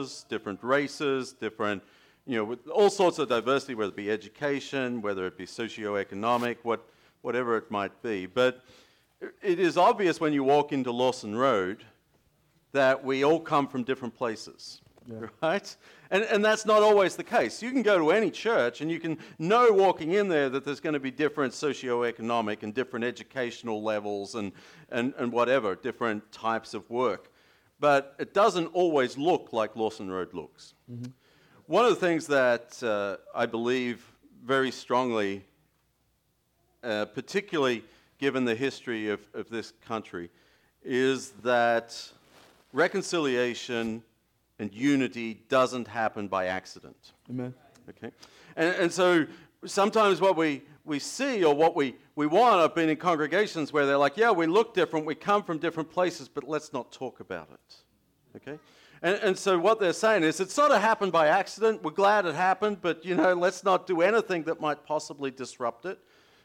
different races, different, with all sorts of diversity, whether it be education, whether it be socioeconomic, whatever it might be. But it is obvious when you walk into Lawson Road that we all come from different places, right? And that's not always the case. You can go to any church and you can know walking in there that there's going to be different socioeconomic and different educational levels and whatever, different types of work. But it doesn't always look like Lawson Road looks. Mm-hmm. One of the things that I believe very strongly, particularly given the history of this country, is that reconciliation and unity doesn't happen by accident. Amen. Okay? And so sometimes what we see or what we want, I've been in congregations where they're like, yeah, we look different, we come from different places, but let's not talk about it. Okay? And so what they're saying is it sort of happened by accident. We're glad it happened, but, let's not do anything that might possibly disrupt it.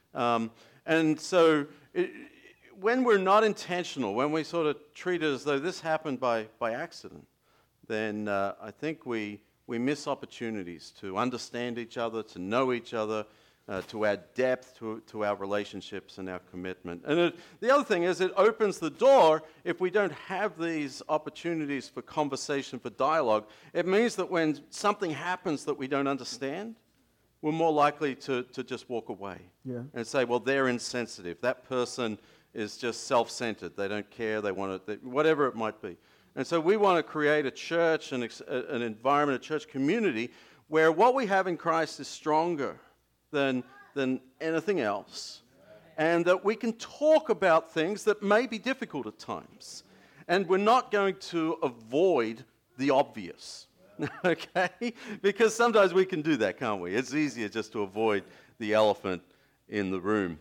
And so when we're not intentional, when we sort of treat it as though this happened by accident, then I think we miss opportunities to understand each other, to know each other, to add depth to our relationships and our commitment. And the other thing is it opens the door. If we don't have these opportunities for conversation, for dialogue, it means that when something happens that we don't understand, we're more likely to just walk away and say, well, they're insensitive. That person is just self-centered. They don't care. They want it, whatever it might be. And so we want to create a church, an environment, a church community where what we have in Christ is stronger than anything else, and that we can talk about things that may be difficult at times. And we're not going to avoid the obvious, okay? Because sometimes we can do that, can't we? It's easier just to avoid the elephant in the room.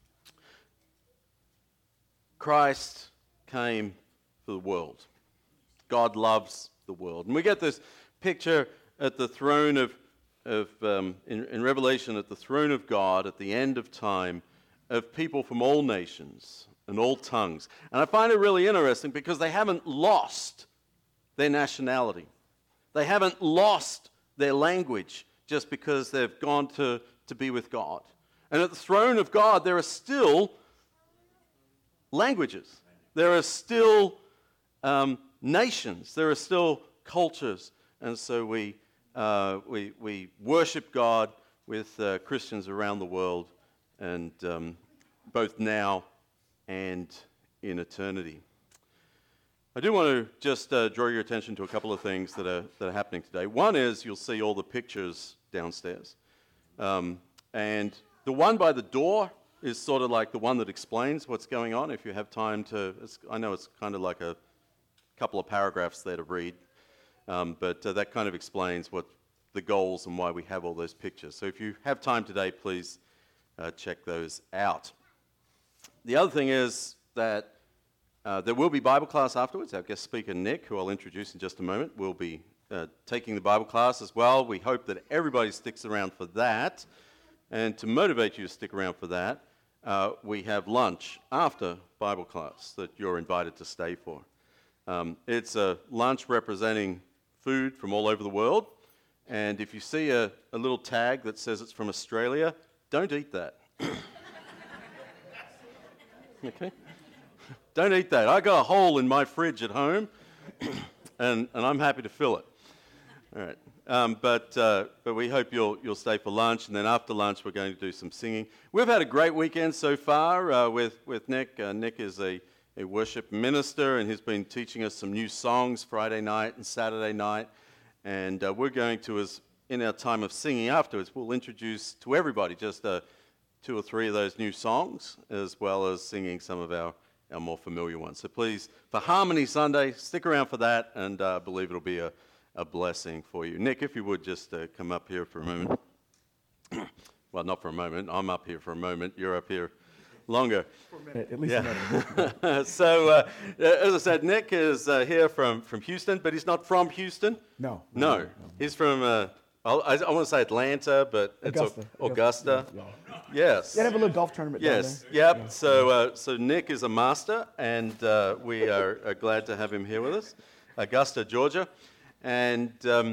Christ came for the world. God loves the world. And we get this picture at the throne in Revelation, at the throne of God at the end of time, of people from all nations and all tongues. And I find it really interesting because they haven't lost their nationality. They haven't lost their language just because they've gone to be with God. And at the throne of God, there are still languages. There are still nations. There are still cultures. And so we worship God with Christians around the world, and both now and in eternity. I do want to just draw your attention to a couple of things that are happening today. One is you'll see all the pictures downstairs. And the one by the door is sort of like the one that explains what's going on. If you have time I know it's kind of like a couple of paragraphs there to read, but that kind of explains what the goals and why we have all those pictures. So if you have time today, please check those out. The other thing is that there will be Bible class afterwards. Our guest speaker, Nick, who I'll introduce in just a moment, will be taking the Bible class as well. We hope that everybody sticks around for that. And to motivate you to stick around for that, we have lunch after Bible class that you're invited to stay for. It's a lunch representing food from all over the world. And if you see a little tag that says it's from Australia, don't eat that. Okay? Don't eat that. I got a hole in my fridge at home, and I'm happy to fill it. All right. But we hope you'll stay for lunch, and then after lunch we're going to do some singing. We've had a great weekend so far with Nick. Nick is a worship minister, and he's been teaching us some new songs Friday night and Saturday night. And we're going to, in our time of singing afterwards, we'll introduce to everybody just 2 or 3 of those new songs, as well as singing some of our more familiar ones. So please, for Harmony Sunday, stick around for that, and I believe it'll be a blessing for you. Nick, if you would just come up here for a moment. Well, not for a moment. I'm up here for a moment. You're up here longer. For a minute, at least a minute. So, as I said, Nick is here from Houston, but he's not from Houston. No. He's from, I want to say Atlanta, but it's Augusta. Yeah. Yes. They have a little golf tournament down there. Yep. Yeah. So Nick is a master, and we are glad to have him here with us. Augusta, Georgia. And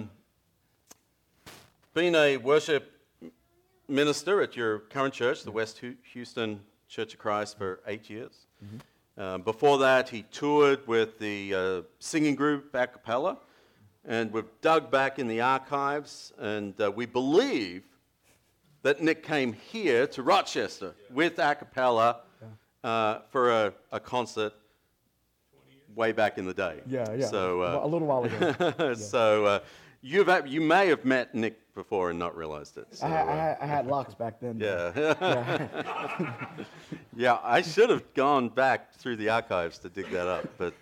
being a worship minister at your current church, the West Houston Church of Christ, for 8 years. Before that, he toured with the singing group a cappella, and we've dug back in the archives, and we believe that Nick came here to Rochester with a cappella for a concert way back in the day. Yeah. So, a little while ago. So you may have met Nick before and not realized it. So, I had locks back then. yeah. Yeah, I should have gone back through the archives to dig that up. But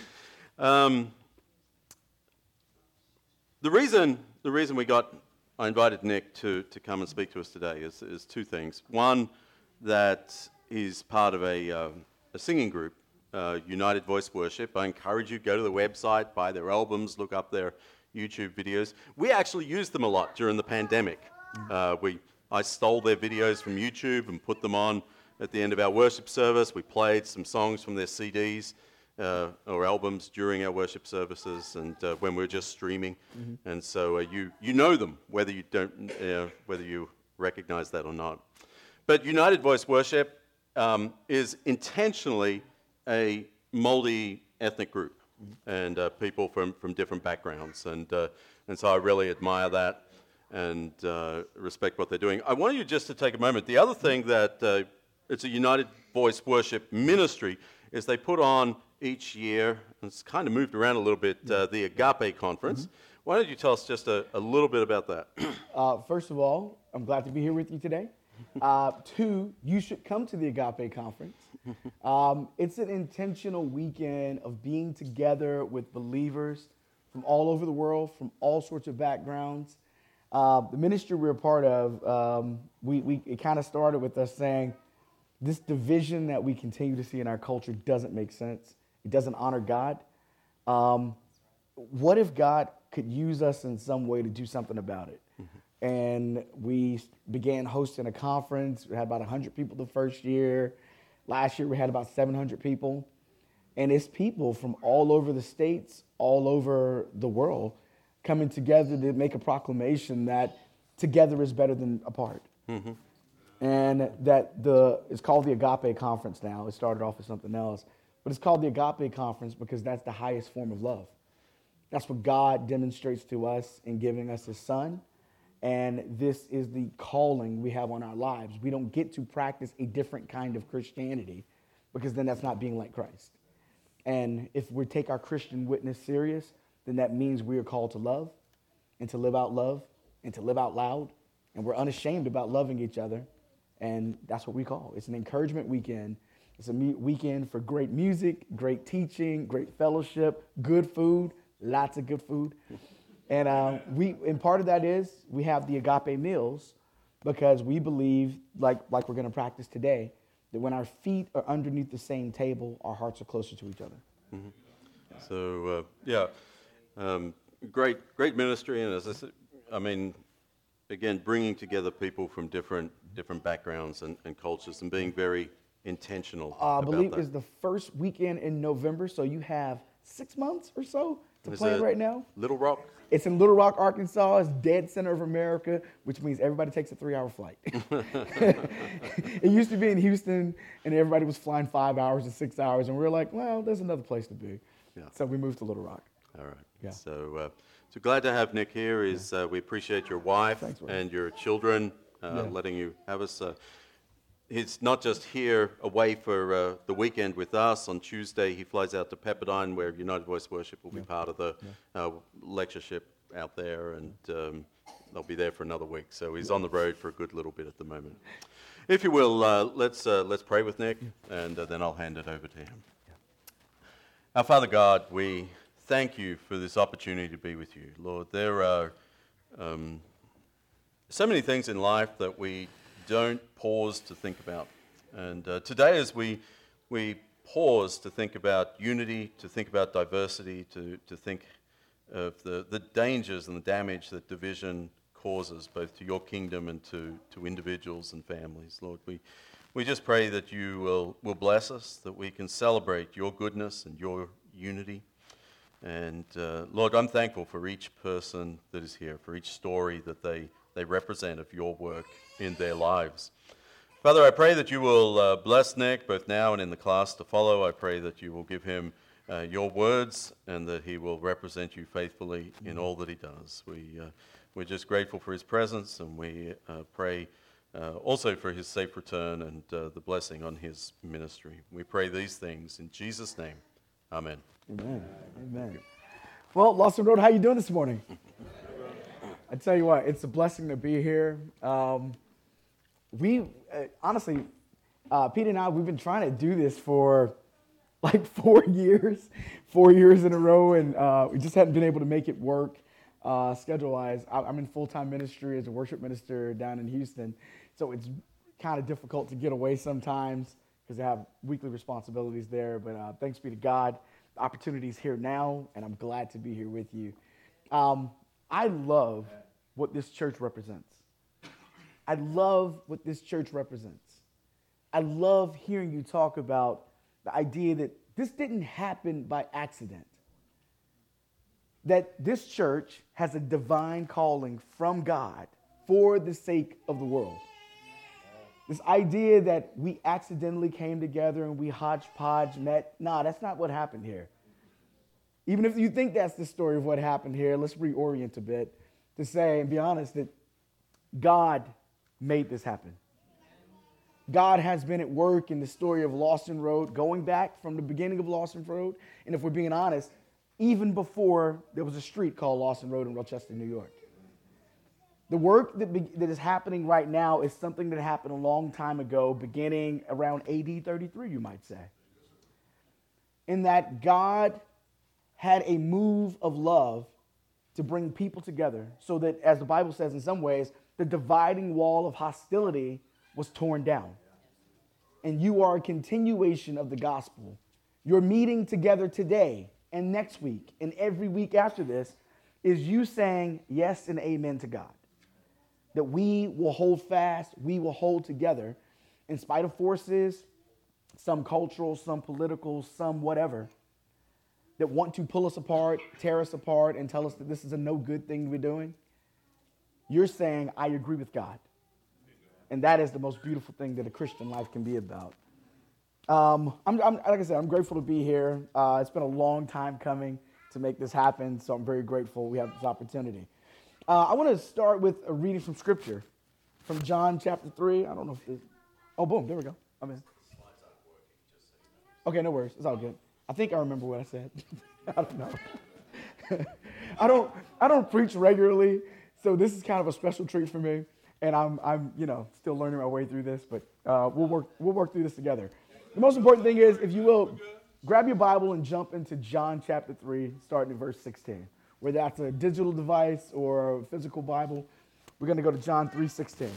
the reason I invited Nick to come and speak to us today is two things. One, that he's part of a singing group, United Voice Worship. I encourage you, go to the website, buy their albums, look up their YouTube videos. We actually used them a lot during the pandemic. I stole their videos from YouTube and put them on at the end of our worship service. We played some songs from their CDs or albums during our worship services and when we were just streaming. And so you know them, whether you recognize that or not. But United Voice Worship is intentionally a multi-ethnic group and people from different backgrounds. And so I really admire that and respect what they're doing. I want you just to take a moment. The other thing that it's a United Voice Worship ministry is they put on each year, and it's kind of moved around a little bit, the Agape Conference. Why don't you tell us just a little bit about that? First of all, I'm glad to be here with you today. Two, you should come to the Agape Conference. It's an intentional weekend of being together with believers from all over the world, from all sorts of backgrounds. The ministry we're a part of, it kind of started with us saying, this division that we continue to see in our culture doesn't make sense. It doesn't honor God. What if God could use us in some way to do something about it? And we began hosting a conference. We had about 100 people the first year. Last year, we had about 700 people. And it's people from all over the states, all over the world, coming together to make a proclamation that together is better than apart. And that it's called the Agape Conference now. It started off as something else. But it's called the Agape Conference because that's the highest form of love. That's what God demonstrates to us in giving us his son. And this is the calling we have on our lives. We don't get to practice a different kind of Christianity because then that's not being like Christ. And if we take our Christian witness serious, then that means we are called to love and to live out love and to live out loud. And we're unashamed about loving each other. And that's what we call. It's an encouragement weekend. It's a weekend for great music, great teaching, great fellowship, good food, lots of good food. And part of that is we have the Agape meals because we believe, like we're going to practice today, that when our feet are underneath the same table, our hearts are closer to each other. So, great ministry. And as I said, I mean, again, bringing together people from different backgrounds and cultures and being very intentional about that. I believe it's the first weekend in November, so you have 6 months or so to plan right now. Little Rock? It's in Little Rock, Arkansas. It's dead center of America, which means everybody takes a 3-hour flight. It used to be in Houston, and everybody was flying 5 hours and 6 hours, and we were like, well, there's another place to be. Yeah. So we moved to Little Rock. All right. Yeah. So glad to have Nick here. We appreciate your wife and your children letting you have us. He's not just here away for the weekend with us. On Tuesday, he flies out to Pepperdine, where United Voice Worship will be part of the lectureship out there, and they'll be there for another week. So he's on the road for a good little bit at the moment. If you will, let's pray with Nick, and then I'll hand it over to him. Our Father God, we thank you for this opportunity to be with you. Lord, there are so many things in life that we don't pause to think about. And today, as we pause to think about unity, to think about diversity, to think of the dangers and the damage that division causes, both to your kingdom and to individuals and families, Lord, we just pray that you will bless us, that we can celebrate your goodness and your unity. And Lord, I'm thankful for each person that is here, for each story that they represent of your work in their lives. Father, I pray that you will bless Nick both now and in the class to follow. I pray that you will give him your words and that he will represent you faithfully in all that he does. We're just grateful for his presence, and we pray also for his safe return and the blessing on his ministry. We pray these things in Jesus' name. Amen. Amen. Amen. Well, Lawson Road, how you doing this morning? I tell you what, it's a blessing to be here. Honestly, Pete and I, we've been trying to do this for like 4 years in a row, and we just hadn't been able to make it work schedule-wise. I'm in full-time ministry as a worship minister down in Houston, so it's kind of difficult to get away sometimes because I have weekly responsibilities there, but thanks be to God, the opportunity's here now, and I'm glad to be here with you. I love what this church represents. I love what this church represents. I love hearing you talk about the idea that this didn't happen by accident. That this church has a divine calling from God for the sake of the world. This idea that we accidentally came together and we hodgepodge met, that's not what happened here. Even if you think that's the story of what happened here, let's reorient a bit to say and be honest that God made this happen. God has been at work in the story of Lawson Road, going back from the beginning of Lawson Road, and if we're being honest, even before there was a street called Lawson Road in Rochester, New York. The work that is happening right now is something that happened a long time ago, beginning around AD 33, you might say. In that God had a move of love to bring people together so that, as the Bible says in some ways, the dividing wall of hostility was torn down. And you are a continuation of the gospel. Your meeting together today and next week and every week after this is you saying yes and amen to God. That we will hold fast, we will hold together in spite of forces, some cultural, some political, some whatever, that want to pull us apart, tear us apart, and tell us that this is a no good thing to be doing. You're saying, I agree with God. And that is the most beautiful thing that a Christian life can be about. Like I said, I'm grateful to be here. It's been a long time coming to make this happen, so I'm very grateful we have this opportunity. I want to start with a reading from Scripture, from John chapter 3. I don't know if this... Oh, boom, there we go. I'm in. Okay, no worries. It's all good. I think I remember what I said. I don't know. I don't preach regularly, so this is kind of a special treat for me, and I'm still learning my way through this, but we'll work through this together. The most important thing is, if you will, grab your Bible and jump into John chapter 3, starting at verse 16. Whether that's a digital device or a physical Bible, we're going to go to John 3:16.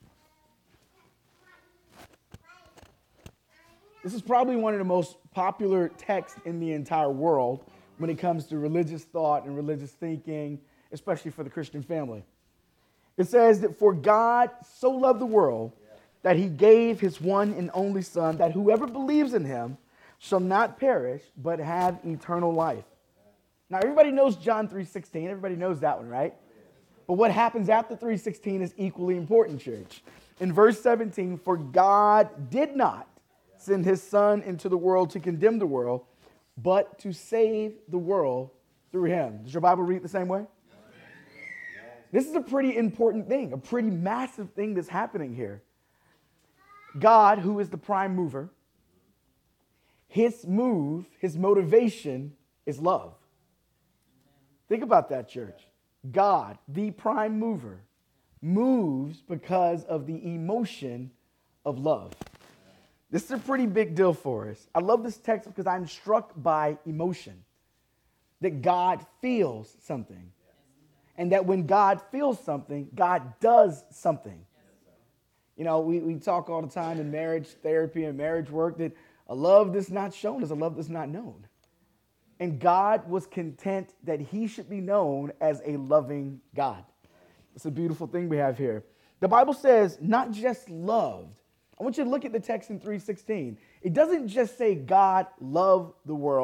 This is probably one of the most popular texts in the entire world when it comes to religious thought and religious thinking, especially for the Christian family. It says that for God so loved the world that he gave his one and only Son, that whoever believes in him shall not perish, but have eternal life. Now, everybody knows John 3:16. Everybody knows that one, right? But what happens after 3:16 is equally important, church. In verse 17, for God did not send his Son into the world to condemn the world, but to save the world through him. Does your Bible read the same way? This is a pretty important thing, a pretty massive thing that's happening here. God, who is the prime mover, his motivation is love. Think about that, church. God, the prime mover, moves because of the emotion of love. This is a pretty big deal for us. I love this text because I'm struck by emotion. That God feels something. And that when God feels something, God does something. You know, we talk all the time in marriage therapy and marriage work that a love that's not shown is a love that's not known. And God was content that he should be known as a loving God. It's a beautiful thing we have here. The Bible says not just loved. I want you to look at the text in 3:16. It doesn't just say God loved the world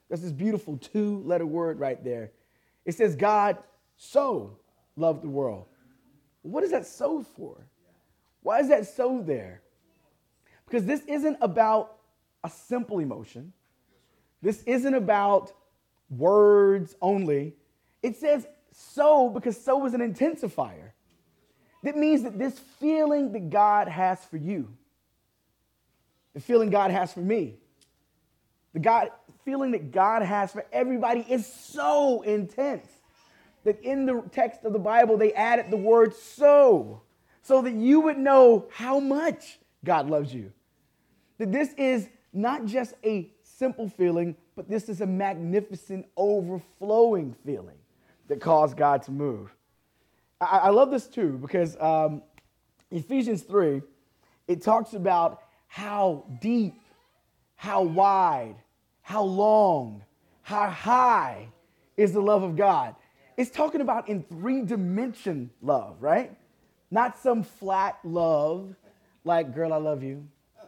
That's this beautiful two-letter word right there. It says God so loved the world. What is that so for? Why is that so there? Because this isn't about a simple emotion. This isn't about words only. It says so because so is an intensifier. That means that this feeling that God has for you, the feeling God has for me, feeling that God has for everybody is so intense that in the text of the Bible, they added the word so that you would know how much God loves you. That this is not just a simple feeling, but this is a magnificent, overflowing feeling that caused God to move. I love this too because Ephesians 3, it talks about how deep, how wide, how long, how high is the love of God. It's talking about in three-dimension love, right? Not some flat love like, girl, I love you.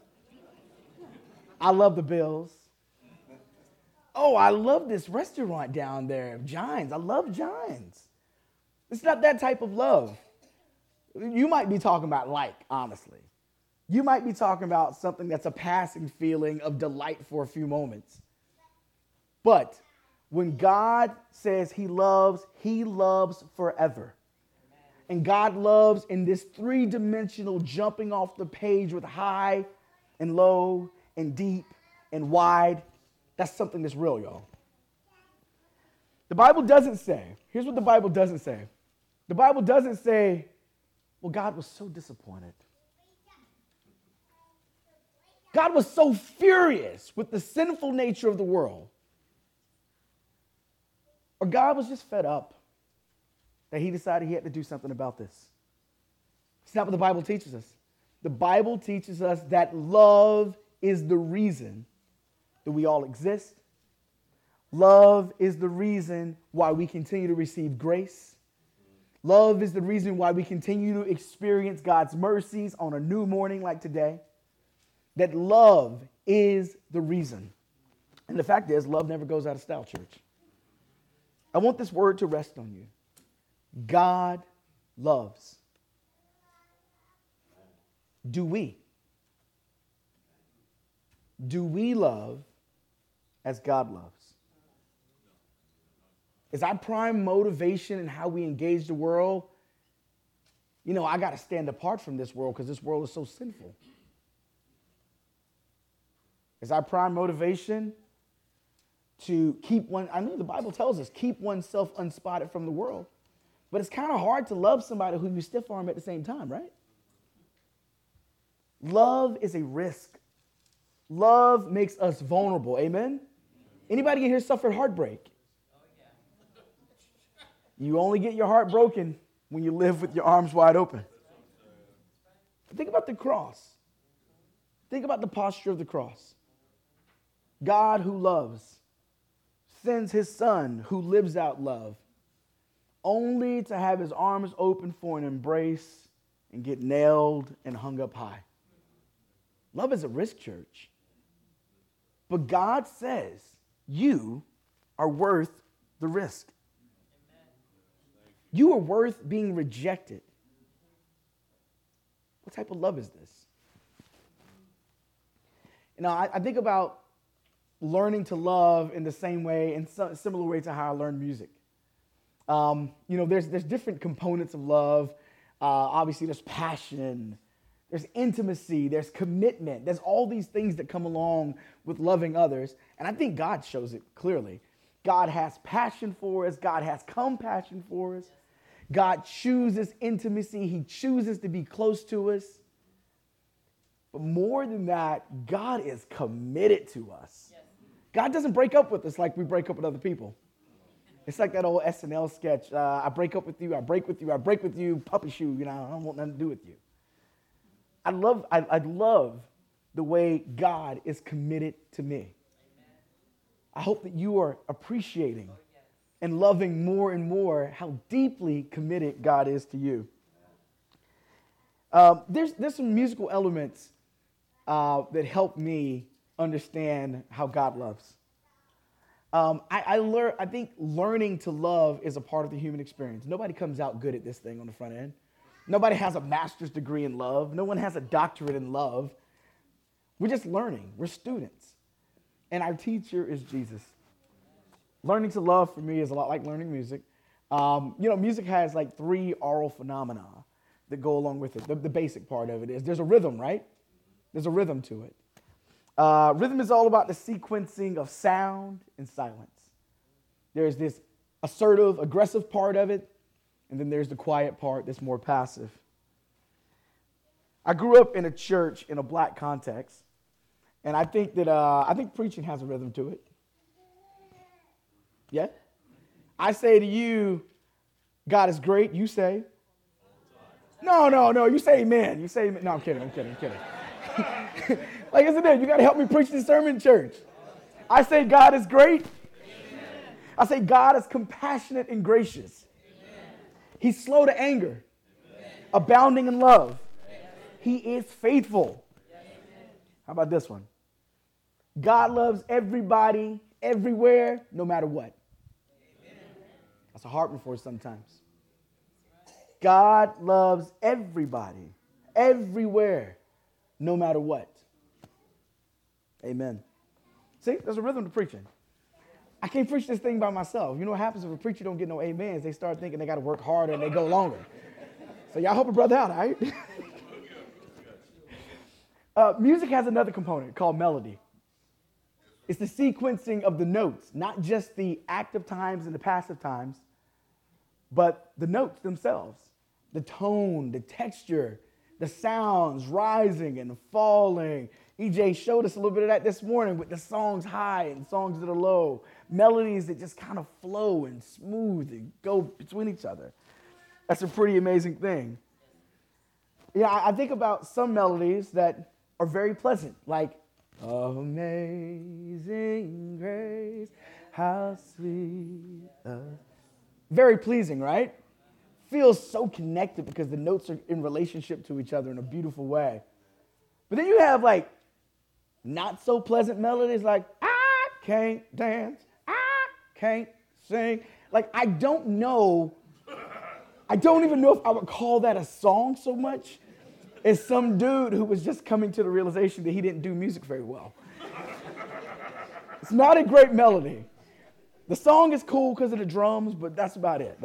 I love the Bills. Oh, I love this restaurant down there, Giants. I love Giants. It's not that type of love. You might be talking about honestly. You might be talking about something that's a passing feeling of delight for a few moments. But when God says he loves forever. And God loves in this three-dimensional jumping off the page with high and low and deep and wide. That's something that's real, y'all. The Bible doesn't say, here's what the Bible doesn't say. The Bible doesn't say, well, God was so disappointed. God was so furious with the sinful nature of the world. Or God was just fed up that he decided he had to do something about this. It's not what the Bible teaches us. The Bible teaches us that love is the reason that we all exist. Love is the reason why we continue to receive grace. Love is the reason why we continue to experience God's mercies on a new morning like today. That love is the reason. And the fact is, love never goes out of style, church. I want this word to rest on you. God loves. Do we? Do we love as God loves? Is our prime motivation in how we engage the world? I got to stand apart from this world because this world is so sinful. Is our prime motivation to keep I know the Bible tells us, keep oneself unspotted from the world. But it's kind of hard to love somebody who you stiff arm at the same time, right? Love is a risk. Love makes us vulnerable, amen? Anybody in here suffered heartbreak? You only get your heart broken when you live with your arms wide open. Think about the cross. Think about the posture of the cross. God who loves sends his son who lives out love only to have his arms open for an embrace and get nailed and hung up high. Love is a risk, church. But God says you are worth the risk. You are worth being rejected. What type of love is this? I think about learning to love in the same way, in similar way to how I learned music. There's different components of love. Obviously, there's passion, there's intimacy, there's commitment. There's all these things that come along with loving others. And I think God shows it clearly. God has passion for us. God has compassion for us. God chooses intimacy. He chooses to be close to us. But more than that, God is committed to us. God doesn't break up with us like we break up with other people. It's like that old SNL sketch. I break up with you, I break with you, I break with you, puppy shoe, I don't want nothing to do with you. I love the way God is committed to me. I hope that you are appreciating and loving more and more how deeply committed God is to you. There's some musical elements that help me understand how God loves. I think learning to love is a part of the human experience. Nobody comes out good at this thing on the front end. Nobody has a master's degree in love. No one has a doctorate in love. We're just learning. We're students. And our teacher is Jesus. Learning to love for me is a lot like learning music. Music has like 3 oral phenomena that go along with it. The basic part of it is there's a rhythm, right? There's a rhythm to it. Rhythm is all about the sequencing of sound and silence. There's this assertive, aggressive part of it, and then there's the quiet part that's more passive. I grew up in a church in a black context, and I think that preaching has a rhythm to it. Yeah? I say to you, God is great. You say? No. You say amen. You say amen. No, I'm kidding. Like I said, you got to help me preach this sermon, church. I say God is great. Amen. I say God is compassionate and gracious. Amen. He's slow to anger, amen, abounding in love. Amen. He is faithful. Amen. How about this one? God loves everybody, everywhere, no matter what. Amen. That's a hard one for us sometimes. God loves everybody, everywhere, no matter what. Amen. See, there's a rhythm to preaching. I can't preach this thing by myself. You know what happens if a preacher don't get no amens? They start thinking they got to work harder and they go longer. So y'all help a brother out, all right? Music has another component called melody. It's the sequencing of the notes, not just the active times and the passive times, but the notes themselves, the tone, the texture, the sounds rising and falling. EJ showed us a little bit of that this morning with the songs high and songs that are low, melodies that just kind of flow and smooth and go between each other. That's a pretty amazing thing. Yeah, I think about some melodies that are very pleasant, like Amazing Grace, how sweet. Very pleasing, right? Feels so connected because the notes are in relationship to each other in a beautiful way. But then you have like not so pleasant melodies like I can't dance, I can't sing. Like I don't even know if I would call that a song so much as some dude who was just coming to the realization that he didn't do music very well. It's not a great melody. The song is cool because of the drums, but that's about it.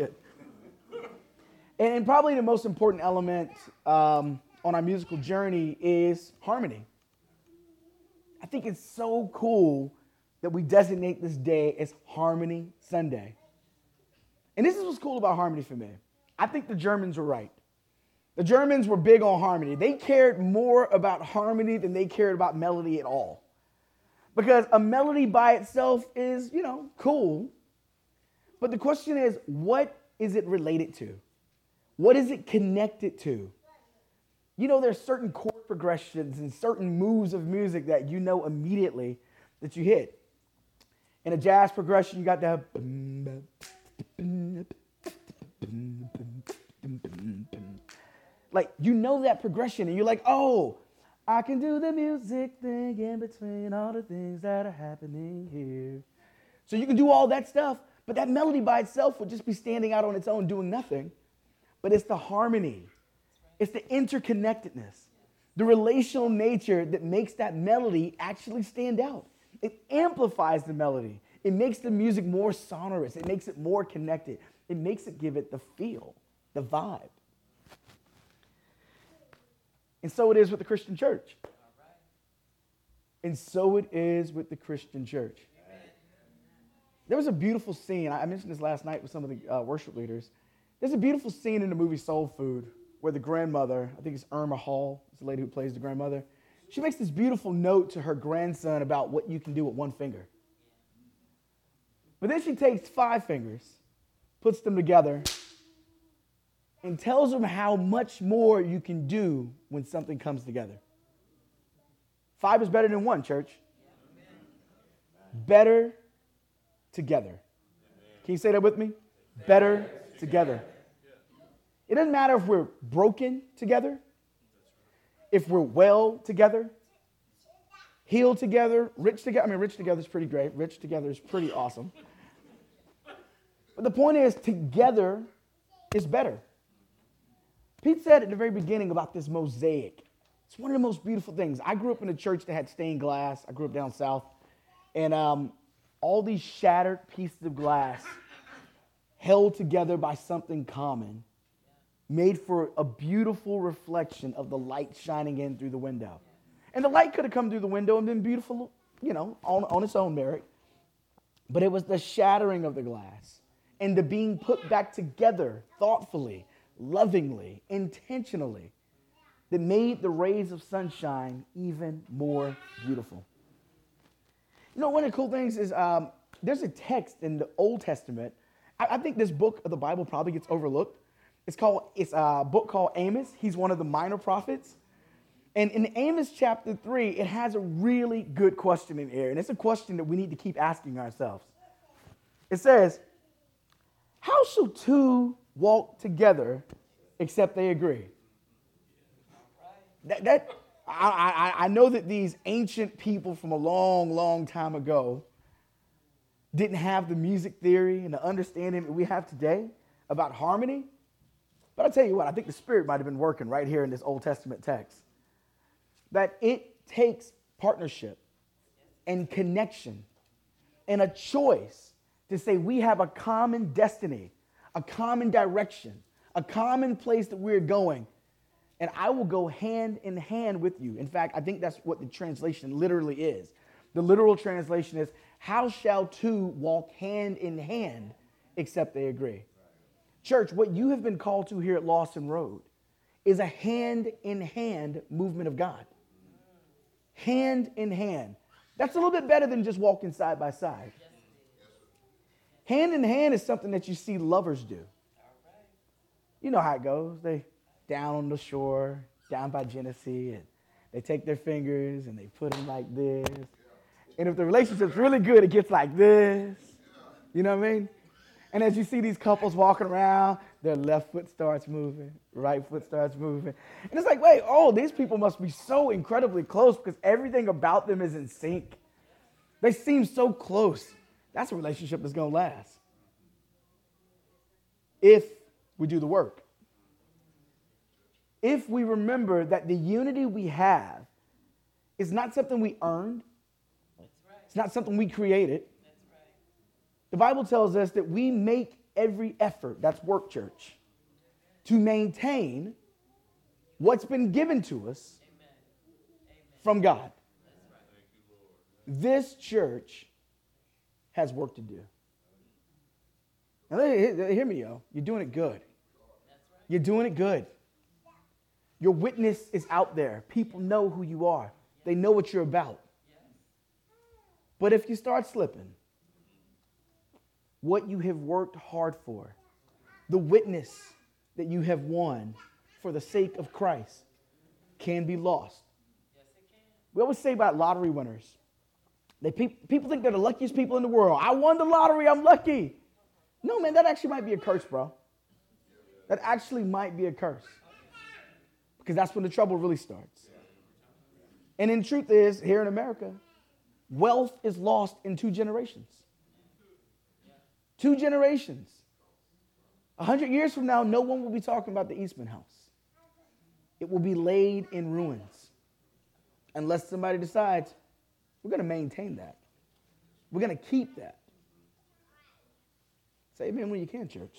And probably the most important element on our musical journey is harmony. I think it's so cool that we designate this day as Harmony Sunday. And this is what's cool about harmony for me. I think the Germans were right. The Germans were big on harmony. They cared more about harmony than they cared about melody at all. Because a melody by itself is, cool. But the question is, what is it related to? What is it connected to? There's certain chord progressions and certain moves of music that you know immediately that you hit. In a jazz progression, you got the like, that progression, and you're like, oh, I can do the music thing in between all the things that are happening here. So you can do all that stuff, but that melody by itself would just be standing out on its own doing nothing. But it's the harmony. It's the interconnectedness, the relational nature that makes that melody actually stand out. It amplifies the melody. It makes the music more sonorous. It makes it more connected. It makes it give it the feel, the vibe. And so it is with the Christian church. And so it is with the Christian church. There was a beautiful scene. I mentioned this last night with some of the worship leaders. There's a beautiful scene in the movie Soul Food where the grandmother, I think it's Irma Hall, it's the lady who plays the grandmother, she makes this beautiful note to her grandson about what you can do with one finger. But then she takes 5 fingers, puts them together, and tells him how much more you can do when something comes together. 5 is better than 1, church. Better together. Can you say that with me? Better together. It doesn't matter if we're broken together, if we're well together, Healed together, rich together. I mean, rich together is pretty great. Rich together is pretty awesome. But the point is, together is better. Pete said at the very beginning about this mosaic. It's one of the most beautiful things. I grew up in a church that had stained glass. I grew up down south. And all these shattered pieces of glass held together by something common made for a beautiful reflection of the light shining in through the window. And the light could have come through the window and been beautiful, on its own merit. But it was the shattering of the glass and the being put back together thoughtfully, lovingly, intentionally that made the rays of sunshine even more beautiful. One of the cool things is there's a text in the Old Testament. I think this book of the Bible probably gets overlooked. It's a book called Amos. He's one of the minor prophets. And in Amos chapter 3, it has a really good question in here. And it's a question that we need to keep asking ourselves. It says, how shall two walk together except they agree? I know that these ancient people from a long, long time ago didn't have the music theory and the understanding that we have today about harmony. But I'll tell you what, I think the Spirit might have been working right here in this Old Testament text. That it takes partnership and connection and a choice to say we have a common destiny, a common direction, a common place that we're going. And I will go hand in hand with you. In fact, I think that's what the translation literally is. The literal translation is, how shall two walk hand in hand except they agree? Church, what you have been called to here at Lawson Road is a hand in hand movement of God. Hand in hand. That's a little bit better than just walking side by side. Hand in hand is something that you see lovers do. You know how it goes. They down on the shore, down by Genesee, and they take their fingers and they put them like this. And if the relationship's really good, it gets like this. You know what I mean? And as you see these couples walking around, their left foot starts moving, right foot starts moving. And it's like, wait, these people must be so incredibly close because everything about them is in sync. They seem so close. That's a relationship that's going to last. If we do the work. If we remember that the unity we have is not something we earned. It's not something we created. The Bible tells us that we make every effort, that's work, church, to maintain what's been given to us from God. This church has work to do. Now, hear me, yo. You're doing it good. You're doing it good. Your witness is out there. People know who you are. They know what you're about. But if you start slipping, what you have worked hard for, the witness that you have won for the sake of Christ can be lost. We always say about lottery winners, people think they're the luckiest people in the world. I won the lottery, I'm lucky. No, man, that actually might be a curse, bro. That actually might be a curse. Because that's when the trouble really starts. And the truth is, here in America, wealth is lost in 2 generations. 2 generations. 100 years from now, no one will be talking about the Eastman House. It will be laid in ruins. Unless somebody decides, we're going to maintain that. We're going to keep that. Say amen when you can, church.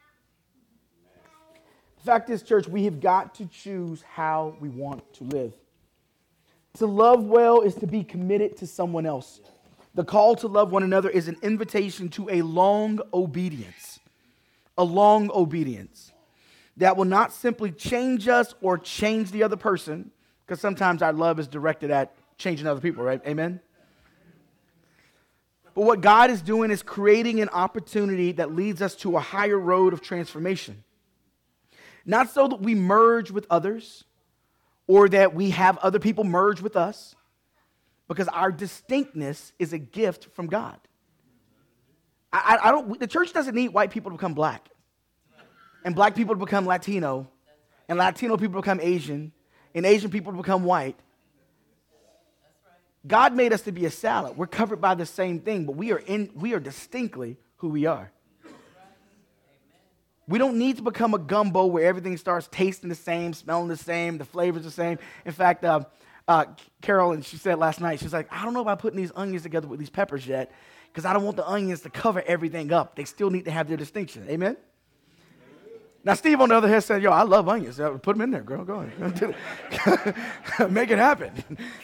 The fact is, church, we have got to choose how we want to live. To love well is to be committed to someone else. The call to love one another is an invitation to a long obedience. A long obedience that will not simply change us or change the other person, because sometimes our love is directed at changing other people, right? Amen? But what God is doing is creating an opportunity that leads us to a higher road of transformation. Not so that we merge with others or that we have other people merge with us, because our distinctness is a gift from God. The church doesn't need white people to become black, and black people to become Latino, and Latino people to become Asian, and Asian people to become white. God made us to be a salad. We're covered by the same thing, but we are distinctly who we are. We don't need to become a gumbo where everything starts tasting the same, smelling the same, the flavor's the same. In fact, Carol, and she said last night, she's like, I don't know about putting these onions together with these peppers yet, because I don't want the onions to cover everything up. They still need to have their distinction. Amen? Now, Steve, on the other hand, said, yo, I love onions. Put them in there, girl. Go ahead. Make it happen.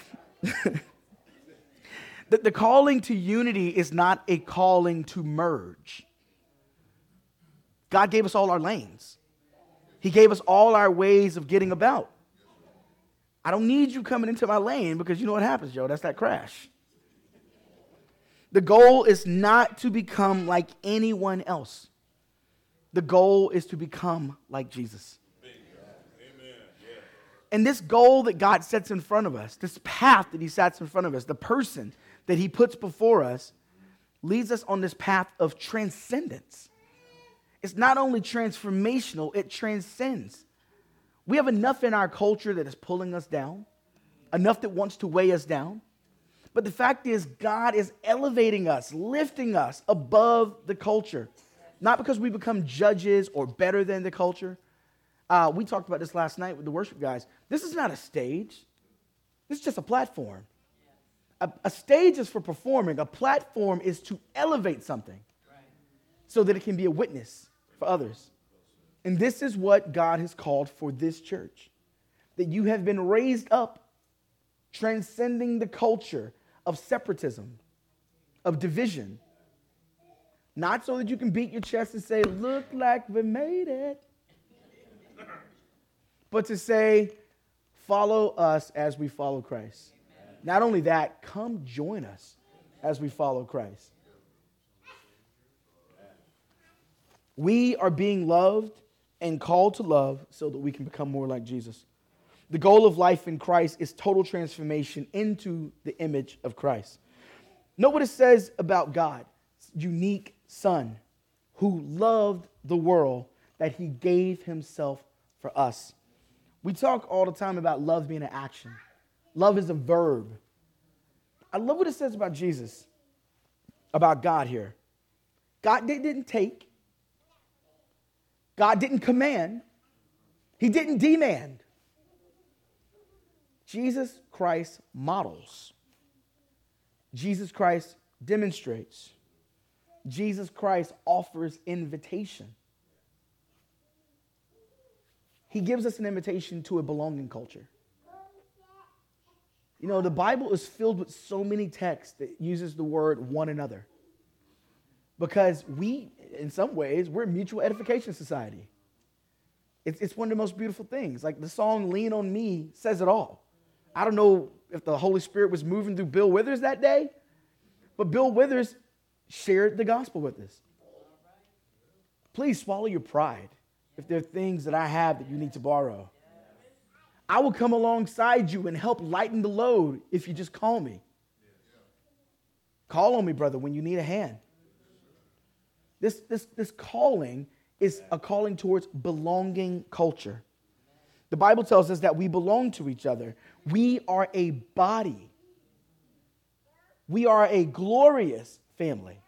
The calling to unity is not a calling to merge. God gave us all our lanes. He gave us all our ways of getting about. I don't need you coming into my lane because you know what happens, Joe. That's that crash. The goal is not to become like anyone else. The goal is to become like Jesus. Amen. And this goal that God sets in front of us, this path that he sets in front of us, the person that he puts before us, leads us on this path of transcendence. It's not only transformational, it transcends. We have enough in our culture that is pulling us down, enough that wants to weigh us down. But the fact is, God is elevating us, lifting us above the culture. Not because we become judges or better than the culture. We talked about this last night with the worship guys. This is not a stage. This is just a platform. A stage is for performing. A platform is to elevate something so that it can be a witness for others. And this is what God has called for this church. That you have been raised up, transcending the culture of separatism, of division. Not so that you can beat your chest and say, look like we made it. But to say, follow us as we follow Christ. Not only that, come join us as we follow Christ. We are being loved and called to love so that we can become more like Jesus. The goal of life in Christ is total transformation into the image of Christ. Note what it says about God, unique Son, who loved the world, that he gave himself for us. We talk all the time about love being an action. Love is a verb. I love what it says about Jesus, about God here. God didn't take. God didn't command. He didn't demand. Jesus Christ models. Jesus Christ demonstrates. Jesus Christ offers invitation. He gives us an invitation to a belonging culture. You know, the Bible is filled with so many texts that uses the word one another. Because we, in some ways, we're a mutual edification society. It's one of the most beautiful things. Like the song Lean on Me says it all. I don't know if the Holy Spirit was moving through Bill Withers that day, but Bill Withers shared the gospel with us. Please swallow your pride if there are things that I have that you need to borrow. I will come alongside you and help lighten the load if you just call me. Call on me, brother, when you need a hand. This calling is a calling towards belonging culture. The Bible tells us that we belong to each other. We are a body. We are a glorious family.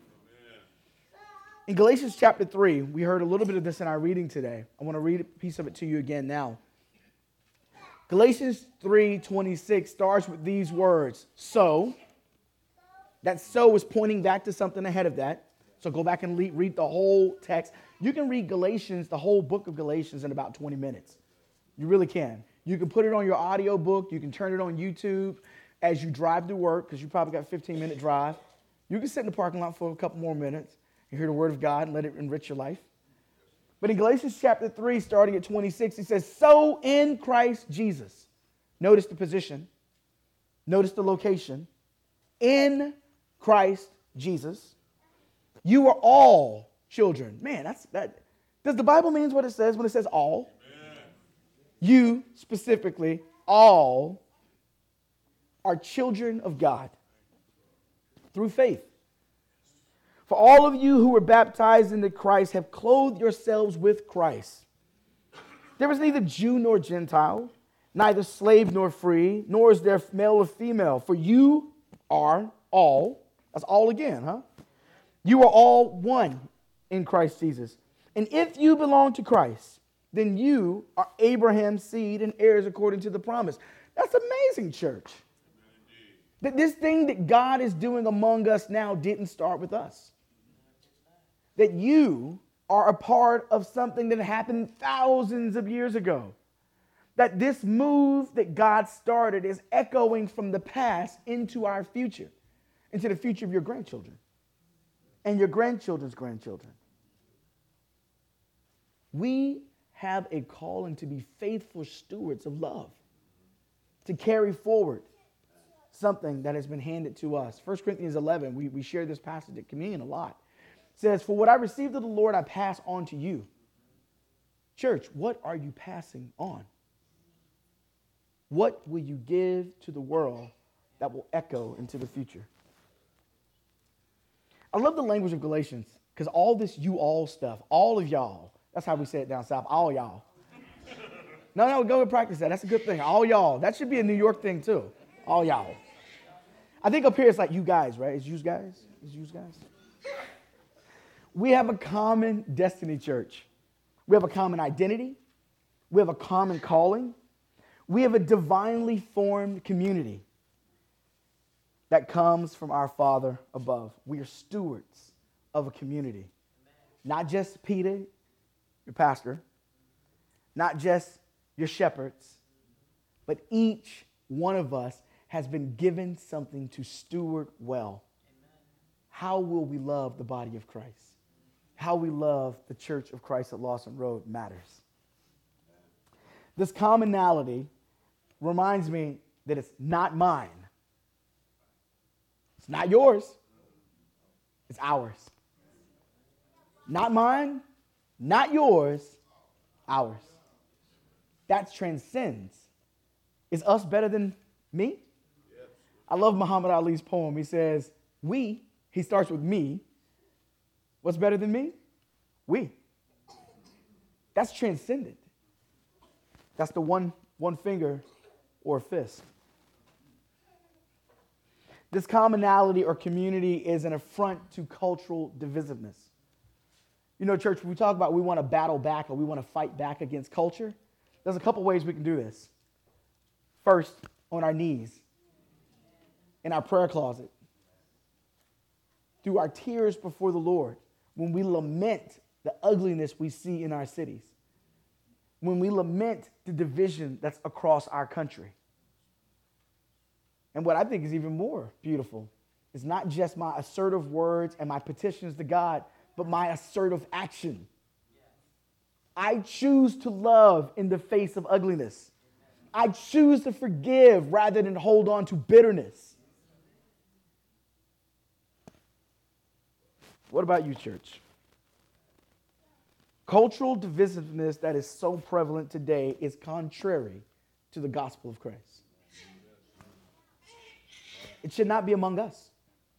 In Galatians chapter 3, we heard a little bit of this in our reading today. I want to read a piece of it to you again now. Galatians 3:26 starts with these words. So, that so is pointing back to something ahead of that. So go back and read the whole text. You can read Galatians, the whole book of Galatians, in about 20 minutes. You really can. You can put it on your audio book. You can turn it on YouTube as you drive to work, because you probably got a 15-minute drive. You can sit in the parking lot for a couple more minutes and hear the word of God and let it enrich your life. But in Galatians chapter 3, starting at 26, he says, so in Christ Jesus. Notice the position. Notice the location. In Christ Jesus, you are all children. Man, that. Does the Bible mean what it says when it says all? Amen. You specifically, all, are children of God through faith. For all of you who were baptized into Christ have clothed yourselves with Christ. There is neither Jew nor Gentile, neither slave nor free, nor is there male or female, for you are all, that's all again, huh? You are all one in Christ Jesus. And if you belong to Christ, then you are Abraham's seed and heirs according to the promise. That's amazing, church. That this thing that God is doing among us now didn't start with us. That you are a part of something that happened thousands of years ago. That this move that God started is echoing from the past into our future, into the future of your grandchildren and your grandchildren's grandchildren. We have a calling to be faithful stewards of love, to carry forward something that has been handed to us. 1 Corinthians 11, we share this passage at communion a lot. It says, for what I received of the Lord, I pass on to you. Church, what are you passing on? What will you give to the world that will echo into the future? I love the language of Galatians because all this you all stuff, all of y'all, that's how we say it down south, all y'all. No, go and practice that. That's a good thing. All y'all. That should be a New York thing too. All y'all. I think up here it's like you guys, right? It's you guys? It's you guys? We have a common destiny, church. We have a common identity. We have a common calling. We have a divinely formed community that comes from our Father above. We are stewards of a community. Not just Peter, your pastor, not just your shepherds, but each one of us has been given something to steward well. How will we love the body of Christ? How we love the Church of Christ at Lawson Road matters. This commonality reminds me that it's not mine. It's not yours. It's ours. Not mine, not yours, ours. That transcends. Is us better than me? Yes. I love Muhammad Ali's poem. He says, he starts with me. What's better than me? We. That's transcendent. That's the one finger or fist. This commonality or community is an affront to cultural divisiveness. You know, church, when we talk about we want to battle back or we want to fight back against culture, there's a couple ways we can do this. First, on our knees, in our prayer closet, through our tears before the Lord, when we lament the ugliness we see in our cities, when we lament the division that's across our country. And what I think is even more beautiful is not just my assertive words and my petitions to God, but my assertive action. I choose to love in the face of ugliness. I choose to forgive rather than hold on to bitterness. What about you, church? Cultural divisiveness that is so prevalent today is contrary to the gospel of Christ. It should not be among us.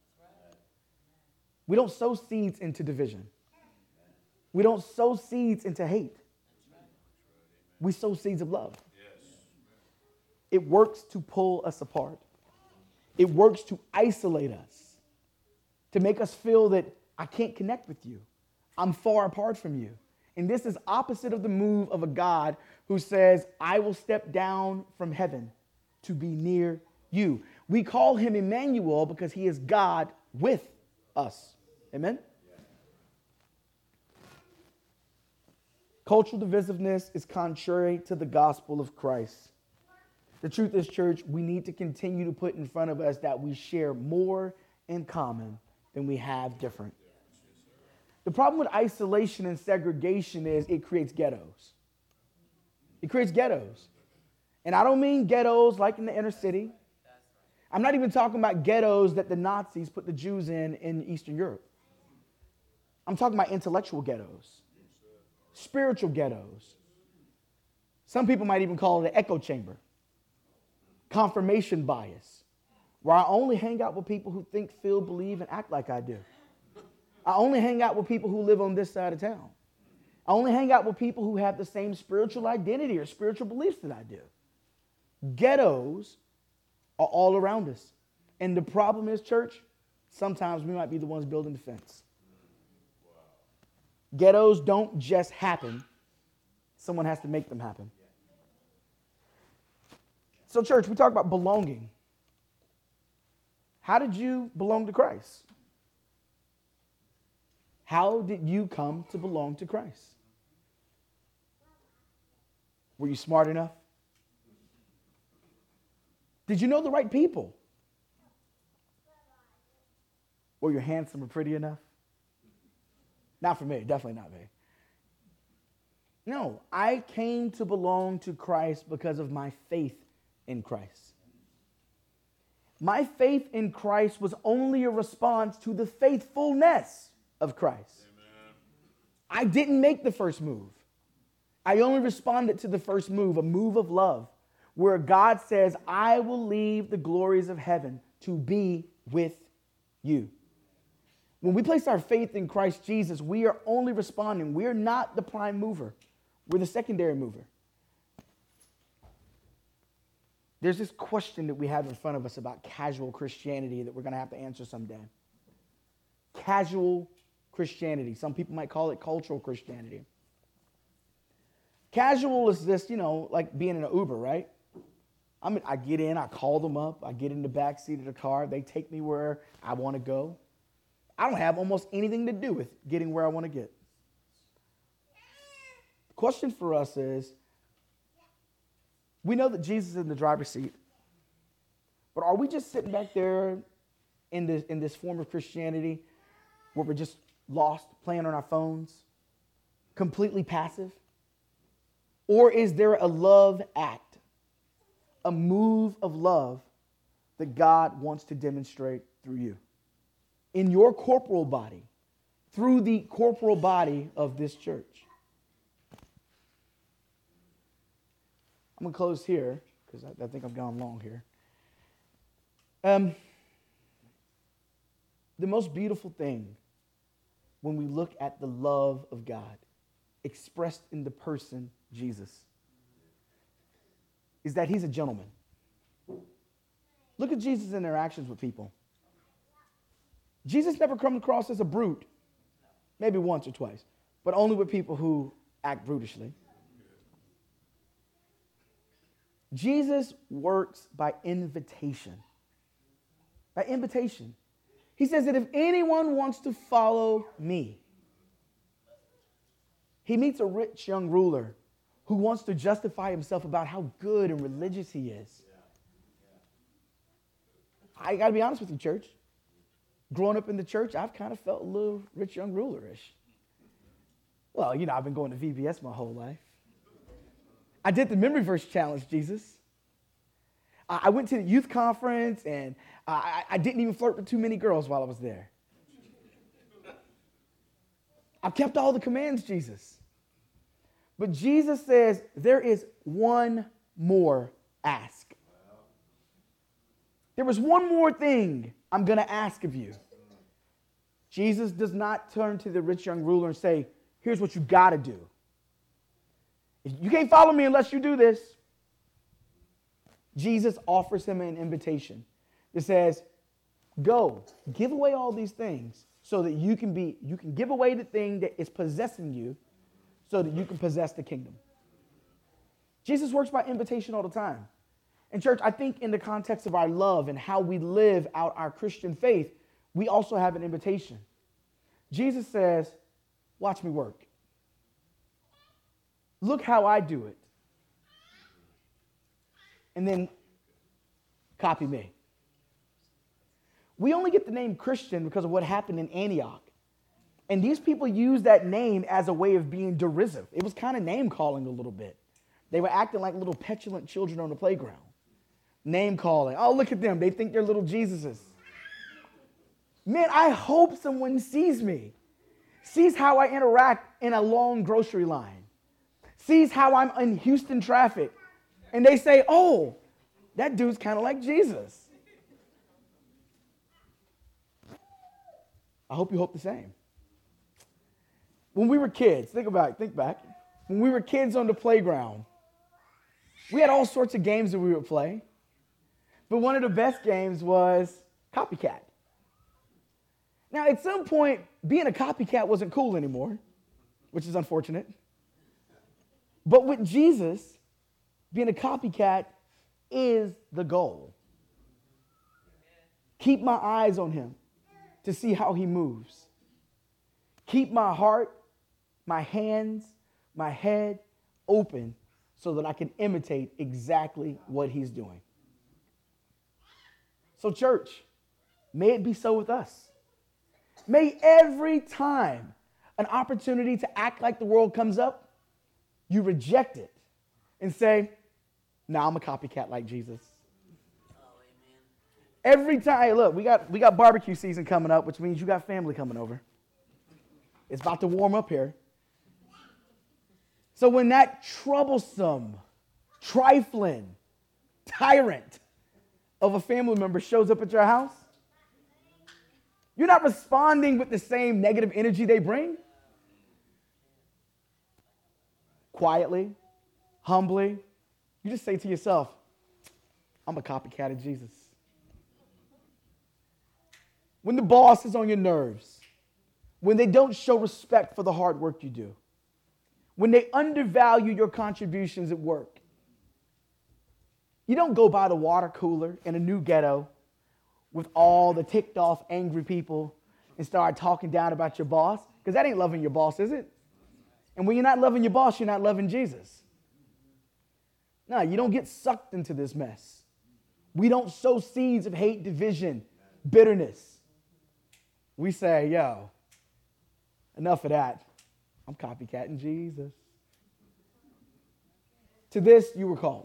We don't sow seeds into division. We don't sow seeds into hate. We sow seeds of love. It works to pull us apart. It works to isolate us, to make us feel that I can't connect with you. I'm far apart from you. And this is opposite of the move of a God who says, I will step down from heaven to be near you. We call him Emmanuel because he is God with us. Amen? Cultural divisiveness is contrary to the gospel of Christ. The truth is, church, we need to continue to put in front of us that we share more in common than we have different. The problem with isolation and segregation is it creates ghettos. It creates ghettos. And I don't mean ghettos like in the inner city. I'm not even talking about ghettos that the Nazis put the Jews in Eastern Europe. I'm talking about intellectual ghettos, spiritual ghettos. Some people might even call it an echo chamber. Confirmation bias, where I only hang out with people who think, feel, believe, and act like I do. I only hang out with people who live on this side of town. I only hang out with people who have the same spiritual identity or spiritual beliefs that I do. Ghettos are all around us. And the problem is, church, sometimes we might be the ones building the fence. Ghettos don't just happen. Someone has to make them happen. So, church, we talk about belonging. How did you belong to Christ? How did you come to belong to Christ? Were you smart enough? Did you know the right people? Were you handsome or pretty enough? Not for me, definitely not me. No, I came to belong to Christ because of my faith in Christ. My faith in Christ was only a response to the faithfulness of Christ. Amen. I didn't make the first move. I only responded to the first move, a move of love, where God says, I will leave the glories of heaven to be with you. When we place our faith in Christ Jesus, we are only responding. We are not the prime mover. We're the secondary mover. There's this question that we have in front of us about casual Christianity that we're going to have to answer someday. Casual Christianity. Some people might call it cultural Christianity. Casual is this, like being in an Uber, right? I get in, I call them up, I get in the back seat of the car, they take me where I want to go. I don't have almost anything to do with getting where I want to get. The question for us is, we know that Jesus is in the driver's seat, but are we just sitting back there in this form of Christianity where we're just lost, playing on our phones, completely passive? Or is there a love act, a move of love that God wants to demonstrate through you? In your corporal body, through the corporal body of this church. I'm going to close here because I think I've gone long here. The most beautiful thing when we look at the love of God expressed in the person Jesus is that he's a gentleman. Look at Jesus' interactions with people. Jesus never comes across as a brute, maybe once or twice, but only with people who act brutishly. Jesus works by invitation. By invitation. He says that if anyone wants to follow me, he meets a rich young ruler who wants to justify himself about how good and religious he is. I got to be honest with you, church. Growing up in the church, I've kind of felt a little rich young ruler-ish. Well, I've been going to VBS my whole life. I did the memory verse challenge, Jesus. I went to the youth conference, and I didn't even flirt with too many girls while I was there. I've kept all the commands, Jesus. But Jesus says there is one more ask. There was one more thing I'm going to ask of you. Jesus does not turn to the rich young ruler and say, here's what you got to do. You can't follow me unless you do this. Jesus offers him an invitation that says, go, give away all these things so that you can give away the thing that is possessing you so that you can possess the kingdom. Jesus works by invitation all the time. And church, I think in the context of our love and how we live out our Christian faith, we also have an invitation. Jesus says, watch me work. Look how I do it. And then copy me. We only get the name Christian because of what happened in Antioch. And these people used that name as a way of being derisive. It was kind of name calling a little bit. They were acting like little petulant children on the playground. Name calling. Oh, look at them. They think they're little Jesuses. Man, I hope someone sees me. Sees how I interact in a long grocery line. Sees how I'm in Houston traffic. And they say, oh, that dude's kind of like Jesus. I hope you hope the same. When we were kids, think back. When we were kids on the playground, We had all sorts of games that we would play. But one of the best games was copycat. Now, at some point, being a copycat wasn't cool anymore, which is unfortunate. But with Jesus, being a copycat is the goal. Keep my eyes on him to see how he moves. Keep my heart, my hands, my head open so that I can imitate exactly what he's doing. So, church, may it be so with us. May every time an opportunity to act like the world comes up, you reject it and say, "No, I'm a copycat like Jesus." Every time, hey, look, we got barbecue season coming up, which means you got family coming over. It's about to warm up here. So when that troublesome, trifling tyrant of a family member shows up at your house, you're not responding with the same negative energy they bring. Quietly, humbly, you just say to yourself, "I'm a copycat of Jesus." When the boss is on your nerves, when they don't show respect for the hard work you do, when they undervalue your contributions at work, you don't go by the water cooler in a new ghetto with all the ticked off, angry people and start talking down about your boss, because that ain't loving your boss, is it? And when you're not loving your boss, you're not loving Jesus. No, you don't get sucked into this mess. We don't sow seeds of hate, division, bitterness. We say, "Yo, enough of that. I'm copycatting Jesus." To this you were called.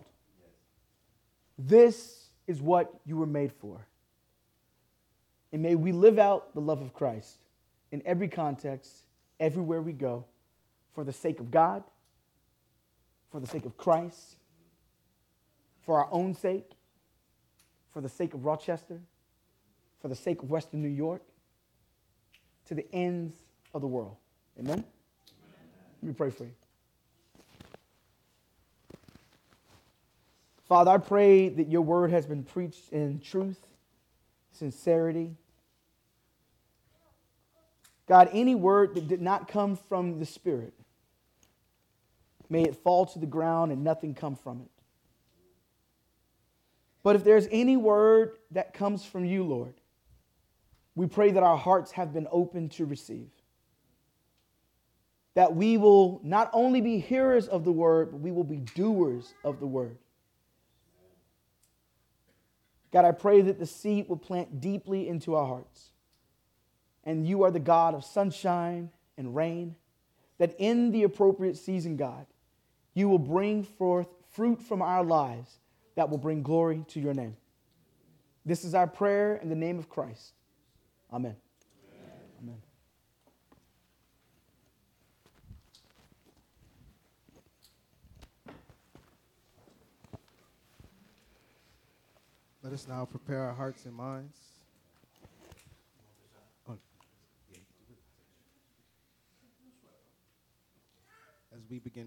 This is what you were made for. And may we live out the love of Christ in every context, everywhere we go, for the sake of God, for the sake of Christ, for our own sake, for the sake of Rochester, for the sake of Western New York, to the ends of the world. Amen? Let me pray for you. Father, I pray that your word has been preached in truth, sincerity. God, any word that did not come from the Spirit, may it fall to the ground and nothing come from it. But if there's any word that comes from you, Lord, we pray that our hearts have been open to receive. That we will not only be hearers of the word, but we will be doers of the word. God, I pray that the seed will plant deeply into our hearts. And you are the God of sunshine and rain, that in the appropriate season, God, you will bring forth fruit from our lives that will bring glory to your name. This is our prayer in the name of Christ. Amen. Amen. Let us now prepare our hearts and minds. As we begin